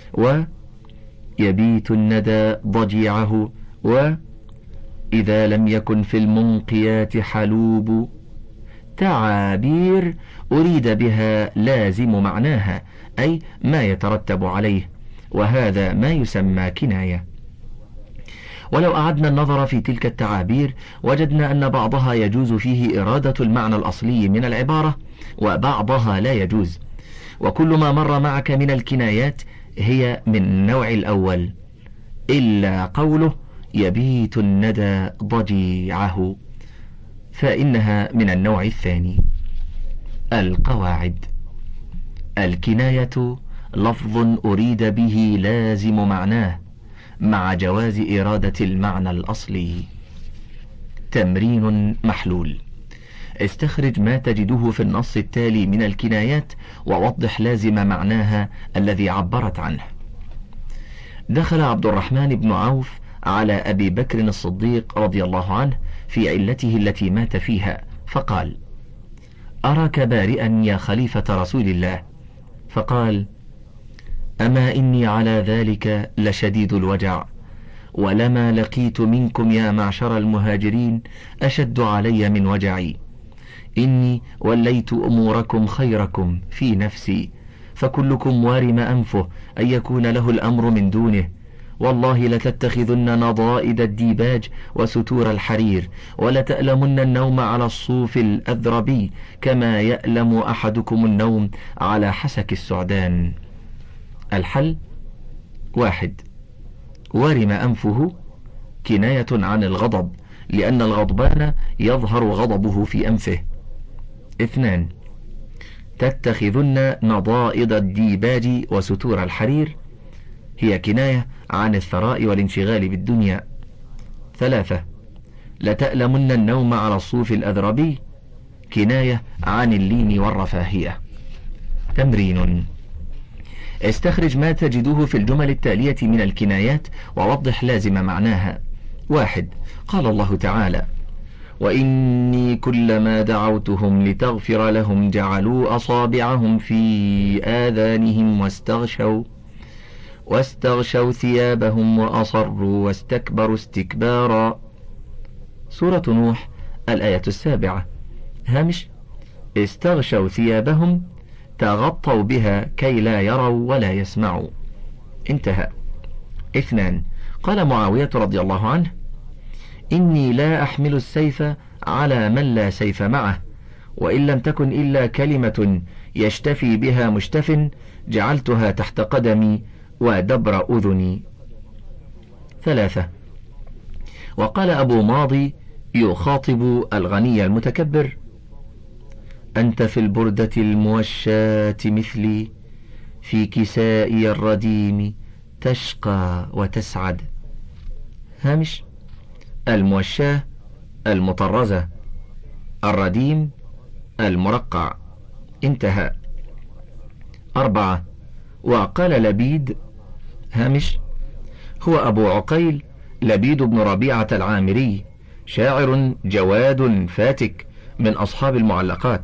ويبيت الندى ضجيعه وإذا لم يكن في المنقيات حلوب، تعابير أريد بها لازم معناها، أي ما يترتب عليه، وهذا ما يسمى كناية. ولو أعدنا النظر في تلك التعابير وجدنا أن بعضها يجوز فيه إرادة المعنى الأصلي من العبارة، وبعضها لا يجوز، وكل ما مر معك من الكنايات هي من النوع الأول إلا قوله يبيت الندى ضجيعه، فإنها من النوع الثاني. القواعد: الكناية لفظ أريد به لازم معناه مع جواز إرادة المعنى الأصلي. تمرين محلول: استخرج ما تجده في النص التالي من الكنايات ووضح لازم معناها الذي عبرت عنه. دخل عبد الرحمن بن عوف على أبي بكر الصديق رضي الله عنه في علته التي مات فيها، فقال: أراك بارئا يا خليفة رسول الله. فقال: أما إني على ذلك لشديد الوجع، ولما لقيت منكم يا معشر المهاجرين أشد علي من وجعي، إني وليت أموركم خيركم في نفسي، فكلكم وارم أنفه أن يكون له الأمر من دونه، والله لتتخذن نضائد الديباج وستور الحرير، ولتألمن النوم على الصوف الأذربي كما يألم أحدكم النوم على حسك السعدان. الحل: واحد، ورم أنفه كناية عن الغضب، لأن الغضبان يظهر غضبه في أنفه. اثنان، تتخذن نضائد الديباج وستور الحرير هي كناية عن الثراء والانشغال بالدنيا. ثلاثة، لتألمن النوم على الصوف الأذربي كناية عن اللين والرفاهية. تمرين: استخرج ما تجده في الجمل التالية من الكنايات ووضح لازم معناها. واحد، قال الله تعالى: وإني كلما دعوتهم لتغفر لهم جعلوا أصابعهم في آذانهم واستغشوا واستغشوا ثيابهم وأصروا واستكبروا استكبارا. سورة نوح الآية السابعة. هامش: استغشوا ثيابهم تغطوا بها كي لا يروا ولا يسمعوا. انتهى. اثنان، قال معاوية رضي الله عنه: إني لا أحمل السيف على من لا سيف معه، وإن لم تكن إلا كلمة يشتفي بها مشتف جعلتها تحت قدمي ودبر أذني. ثلاثة، وقال أبو ماضي يخاطب الغني المتكبر: أنت في البردة الموشاة مثلي، في كسائي الرديم تشقى وتسعد. هامش: الموشاة المطرزة، الرديم المرقع. انتهى. أربعة، وقال لبيد. هامش: هو أبو عقيل لبيد بن ربيعة العامري، شاعر جواد فاتك من أصحاب المعلقات،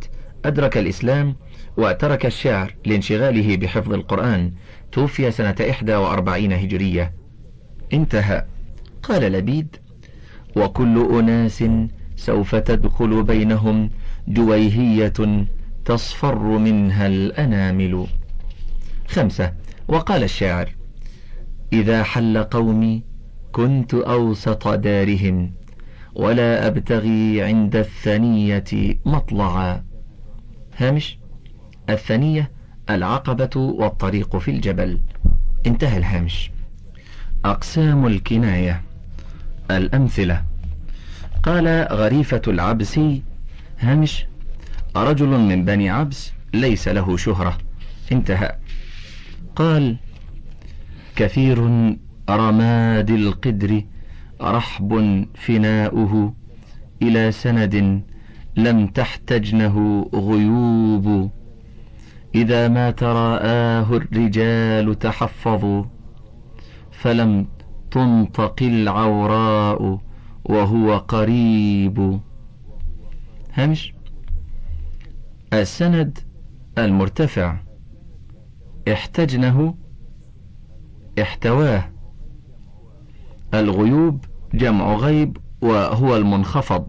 أدرك الإسلام وترك الشعر لانشغاله بحفظ القرآن. توفي سنة إحدى وأربعين هجرية. انتهى. قال لبيد: وكل أناس سوف تدخل بينهم دويهية تصفر منها الأنامل. خمسة. وقال الشاعر: إذا حل قومي كنت أوسط دارهم ولا أبتغي عند الثنية مطلعا. هامش: الثنية العقبة والطريق في الجبل. انتهى الهامش. أقسام الكناية. الأمثلة: قال غريفة العبسي: هامش: رجل من بني عبس ليس له شهرة. انتهى. قال: كثير رماد القدر رحب فناؤه إلى سند لم تحتجنه غيوب، إذا ما تراءاه الرجال تحفظوا فلم تنطق العوراء وهو قريب. همش: السند المرتفع احتجنه احتواه. الغيوب جمع غيب وهو المنخفض.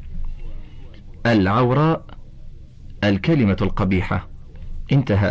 العوراء الكلمة القبيحة. انتهى.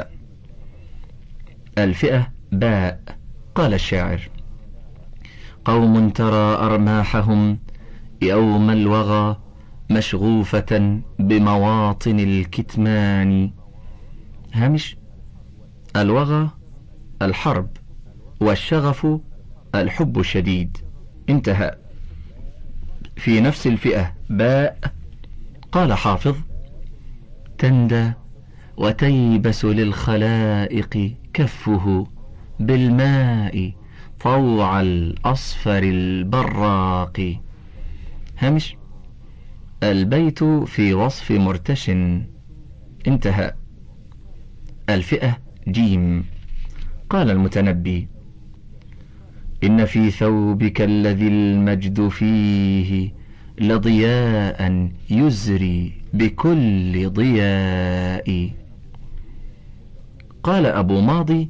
الفئة باء. قال الشاعر: قوم ترى أرماحهم يوم الوغى مشغوفة بمواطن الكتمان. هامش: الوغى الحرب، والشغف الحب الشديد. انتهى. في نفس الفئة باء قال حافظ: تندى وتيبس للخلائق كفه بالماء طوع الأصفر البراق. همش: البيت في وصف مرتش. انتهى. الفئة جيم. قال المتنبي: إن في ثوبك الذي المجد فيه لضياء يزري بكل ضياء. قال أبو ماضي: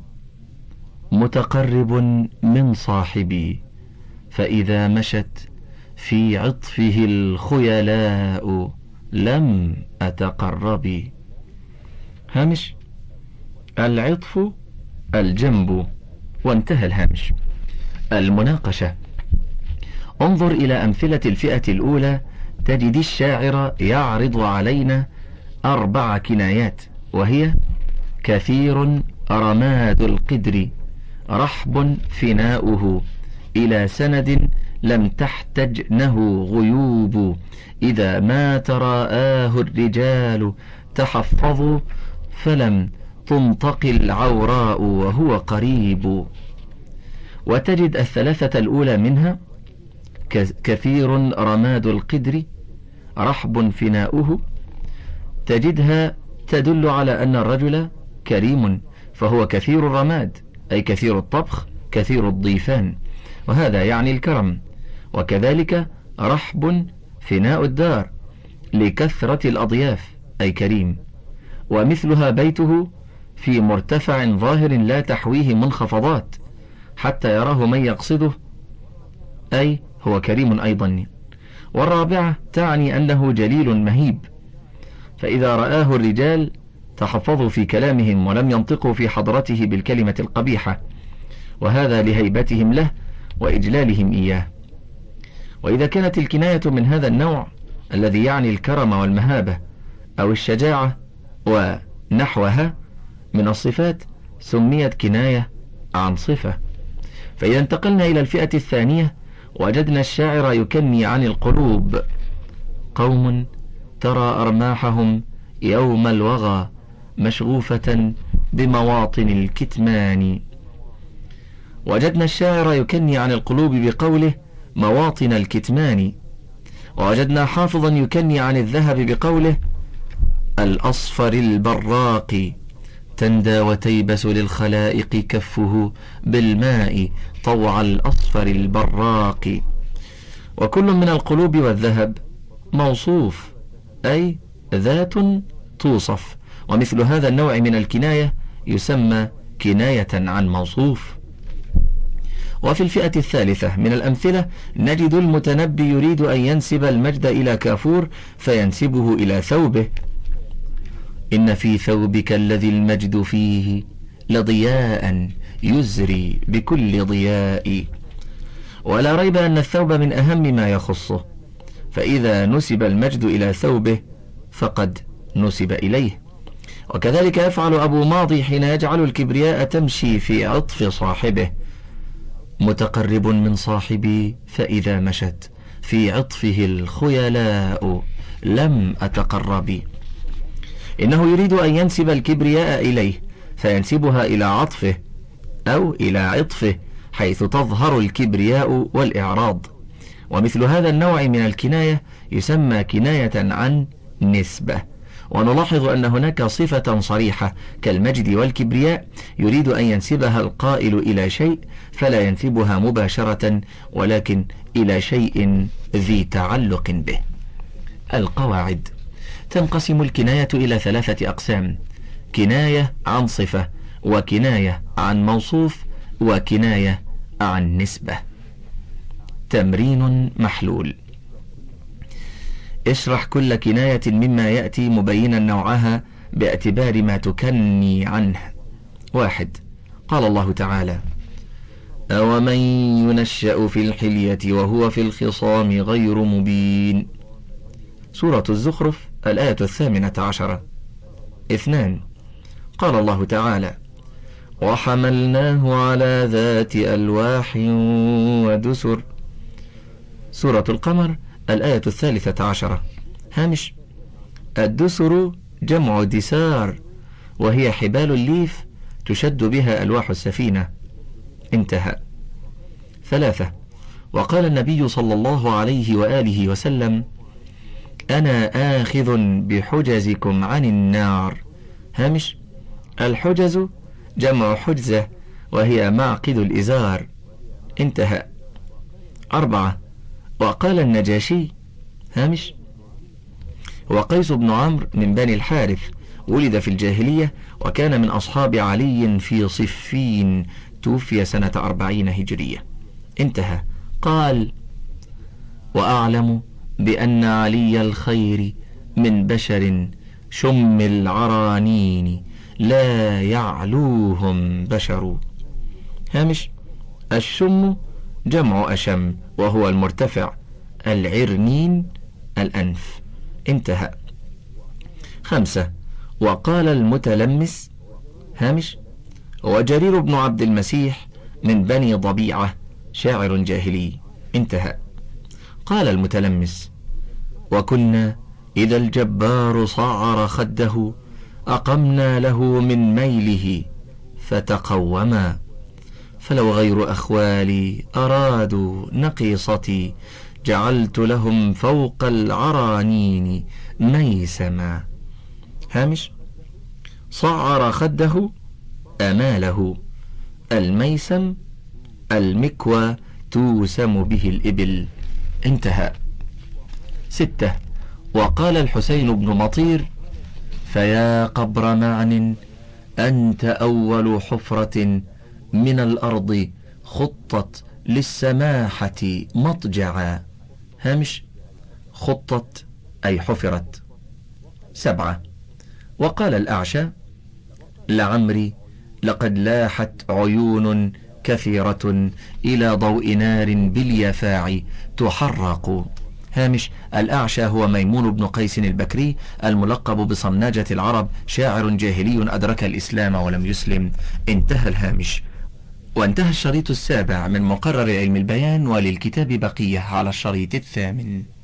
متقرب من صاحبي فإذا مشت في عطفه الخيلاء لم أتقرب. هامش: العطف الجنب. وانتهى الهامش. المناقشة. انظر إلى أمثلة الفئة الأولى تجد الشاعر يعرض علينا أربع كنايات، وهي: كثير رماد القدر رحب فناؤه إلى سند لم تحتجنه غيوب، إذا ما تراءاه الرجال تحفظوا فلم تنطق العوراء وهو قريب. وتجد الثلاثة الأولى منها: كثير رماد القدر رحب فناؤه، تجدها تدل على أن الرجل كريم، فهو كثير الرماد أي كثير الطبخ كثير الضيفان، وهذا يعني الكرم. وكذلك رحب فناء الدار لكثرة الأضياف أي كريم. ومثلها بيته في مرتفع ظاهر لا تحويه منخفضات حتى يراه من يقصده أي هو كريم أيضا. والرابعة تعني أنه جليل مهيب، فإذا رآه الرجال تحفظوا في كلامهم ولم ينطقوا في حضرته بالكلمة القبيحة، وهذا لهيبتهم له وإجلالهم إياه. وإذا كانت الكناية من هذا النوع الذي يعني الكرم والمهابة أو الشجاعة ونحوها من الصفات سميت كناية عن صفة. فإذا انتقلنا إلى الفئة الثانية وجدنا الشاعر يكني عن القلوب: قوم ترى أرماحهم يوم الوغى مشغوفة بمواطن الكتمان. وجدنا الشاعر يكني عن القلوب بقوله مواطن الكتمان. ووجدنا حافظا يكني عن الذهب بقوله الأصفر البراق، تندى وتيبس للخلائق كفه بالماء طوع الأصفر البراق. وكل من القلوب والذهب موصوف أي ذات توصف. ومثل هذا النوع من الكناية يسمى كناية عن موصوف. وفي الفئة الثالثة من الأمثلة نجد المتنبي يريد أن ينسب المجد إلى كافور فينسبه إلى ثوبه: إن في ثوبك الذي المجد فيه لضياء يزري بكل ضياء. ولا ريب أن الثوب من أهم ما يخصه، فإذا نسب المجد إلى ثوبه فقد نسب إليه. وكذلك يفعل أبو ماضي حين يجعل الكبرياء تمشي في عطف صاحبه: متقرب من صاحبي فإذا مشت في عطفه الخيلاء لم أتقرب. إنه يريد أن ينسب الكبرياء إليه فينسبها إلى عطفه أو إلى عطفه، حيث تظهر الكبرياء والإعراض. ومثل هذا النوع من الكناية يسمى كناية عن نسبة. ونلاحظ أن هناك صفة صريحة كالمجد والكبرياء يريد أن ينسبها القائل إلى شيء فلا ينسبها مباشرة، ولكن إلى شيء ذي تعلق به. القواعد: تنقسم الكناية إلى ثلاثة أقسام: كناية عن صفة، وكناية عن موصوف، وكناية عن نسبة. تمرين محلول: اشرح كل كناية مما يأتي مبينا نوعها باعتبار ما تكني عنه. واحد: قال الله تعالى: أومن ينشأ في الحلية وهو في الخصام غير مبين. سورة الزخرف الآية الثامنة عشرة. اثنان: قال الله تعالى: وحملناه على ذات ألواح ودسر. سورة القمر الآية الثالثة عشرة. هامش: الدسر جمع دسار، وهي حبال الليف تشد بها ألواح السفينة. انتهى. ثلاثة: وقال النبي صلى الله عليه وآله وسلم: أنا آخذ بحجزكم عن النار. هامش: الحجز جمع حجزة، وهي معقد الإزار. انتهى. أربعة: وقال النجاشي. هامش: وقيس بن عمرو من بني الحارث، ولد في الجاهلية وكان من أصحاب علي في صفين، توفي سنة أربعين هجرية. انتهى. قال: وأعلم بأن علي الخير من بشر شم العرانين لا يعلوهم بشر. هامش: الشم جمع أشم، وهو المرتفع. العرنين الأنف. انتهى. خمسة: وقال المتلمس. هامش: وجرير بن عبد المسيح من بني ضبيعة، شاعر جاهلي. انتهى. قال المتلمس: وكنا إذا الجبار صعر خده أقمنا له من ميله فتقوما، فلو غير أخوالي أرادوا نقيصتي جعلت لهم فوق العرانين ميسما. هامش: صعر خده أماله. الميسم المكوى توسم به الإبل. انتهى. ستة: وقال الحسين بن مطير: فيا قبر معن أنت أول حفرة من الأرض خطت للسماحة مضجعا. هامش: خطت أي حفرت. سبعة: وقال الأعشى: لعمري لقد لاحت عيون كثيرة إلى ضوء نار باليفاع تحرق. هامش: الأعشى هو ميمون بن قيس البكري الملقب بصناجة العرب، شاعر جاهلي أدرك الإسلام ولم يسلم. انتهى الهامش. وانتهى الشريط السابع من مقرر علم البيان، وللكتاب بقية على الشريط الثامن.